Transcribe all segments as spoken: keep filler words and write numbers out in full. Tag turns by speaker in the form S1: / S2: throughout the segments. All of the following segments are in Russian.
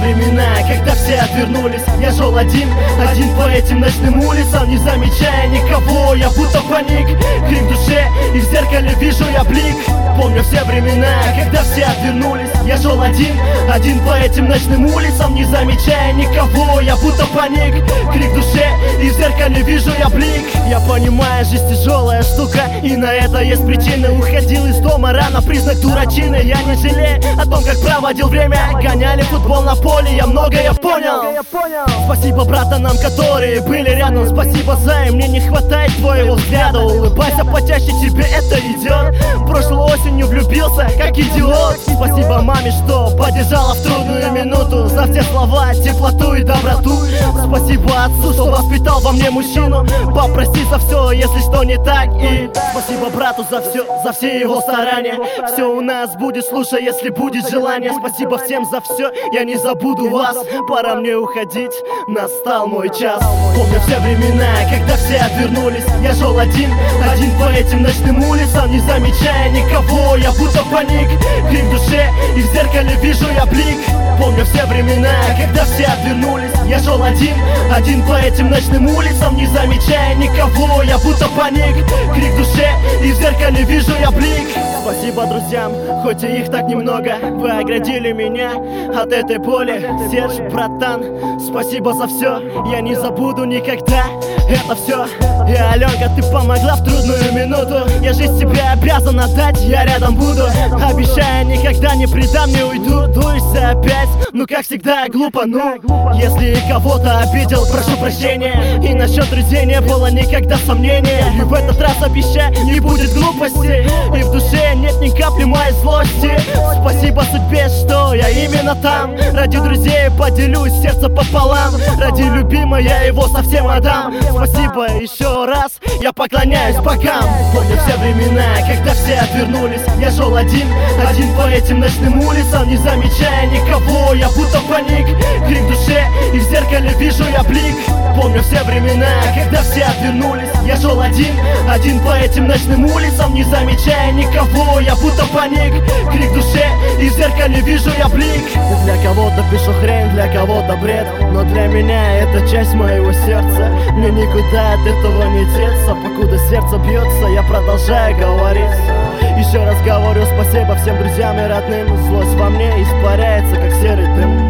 S1: времена, когда все отвернулись. Я шел один, один по этим ночным улицам, не замечая никого, я будто паник. Крик в душе, и в зеркале вижу я блик. Помню все времена, когда все отвернулись. Я шел один, один по этим ночным улицам, не замечая никого, я будто паник. Крик в душе, и в зеркале вижу я блик. Я понимаю, жизнь тяжелая штука, и на это есть причины. Уходил из дома рано, признак дурачины. Я не жалею о том, как проводил время. Гоняли футбол на поле, я многое понял. Спасибо братанам, которые были рядом. Спасибо за им, мне не хватает твоего взгляда. Улыбайся почаще, тебе это идет. Прошлой осенью влюбился, как идиот. Спасибо маме, что поддержала в трудную минуту. За все слова, теплоту и доброту. Спасибо отцу, что воспитал во мне мужчину. Попроси за все, если что не так. И спасибо брату за все, за все его старания. Все у нас будет, слушай, если будет желание. Спасибо всем за все, я не забуду вас. Пора мне уходить, настал мой час. Помню все времена, когда все отвернулись. Я шел один, один по этим ночным улицам, не замечая никого, я будто паник. Крик в душе, и в зеркале вижу я блик. Помню все времена, когда все отвернулись. Я шел один, один по этим ночным улицам, не замечая никого, я будто паник. Крик в душе, и в зеркале вижу я блик. Спасибо друзьям, хоть и их так немного. Вы оградили меня от этой боли. Серж, братан, спасибо за все. Я не забуду никогда это все. И Аленка, ты помогла в трудную минуту. Я жизнь тебе обязан отдать, я рядом буду. Обещаю, никогда не предам, не уйду. Дуешься опять, ну как всегда глупо. Ну, если кого-то обидел, прошу прощения. И насчет друзей не было никогда сомнения. И в этот раз обещаю, не будет глупости. И в душе нет ни капли моей злости. Спасибо судьбе, что я именно там. Ради друзей поделюсь сердце пополам. Ради любимой я его совсем отдам. Спасибо еще раз, я поклоняюсь богам. Помню все времена, когда все отвернулись. Я шел один, один по этим ночным улицам, не замечая никого, я будто паник. Крик в душе, и в зеркале вижу я блик. Помню все времена, когда все отвернулись. Я шел один, один по этим ночным улицам, не замечая никого, я будто паник. Крик в душе, и в зеркале вижу я блик. Для кого-то пишу хрень, для кого-то бред, но для меня это часть моего сердца. Мне никуда от этого не деться. Покуда сердце бьется, я продолжаю говорить. Еще раз говорю спасибо всем друзьям и родным. Злость во мне испаряется, как серый дым.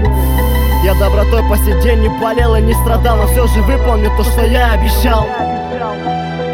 S1: Я добротой по сей день не болел и не страдал, но все же выполню то, что я обещал.